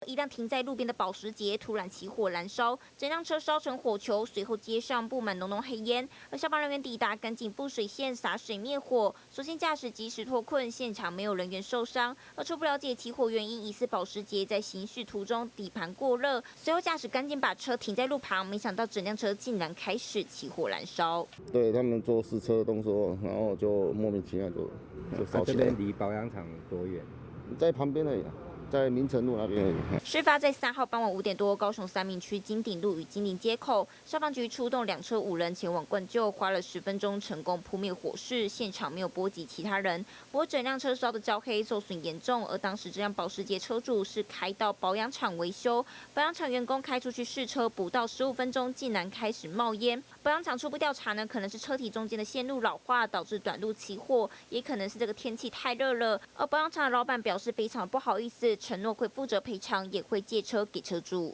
一辆停在路边的保时捷突然起火燃烧，整辆车烧成火球，随后街上布满浓浓黑烟。而消防人员抵达，赶紧布水线洒水灭火。所幸驾驶及时脱困，现场没有人员受伤。而初步了解起火原因，疑似保时捷在行驶途中底盘过热，随后驾驶赶紧把车停在路旁，没想到整辆车竟然开始起火燃烧。 对他们做试车的动作，然后就莫名其妙就烧起来。 这边离保养厂多远？ 在旁边而已，在明诚路那边而已。 事发在3号傍晚5点多，高雄三民区金鼎路与金陵街口，消防局出动2车5人前往灌救，花了10分钟成功扑灭火势，现场没有波及其他人。不过整辆车烧得焦黑，受损严重。而当时这辆保时捷车主是开到保养厂维修，保养厂员工开出去试车，不到15分钟，竟然开始冒烟。保养厂初步调查呢，可能是车体中间的线路老化导致短路起火，也可能是这个天气太热了。而保养厂的老板表示非常不好意思，承诺会负责赔偿，也会借车给车主。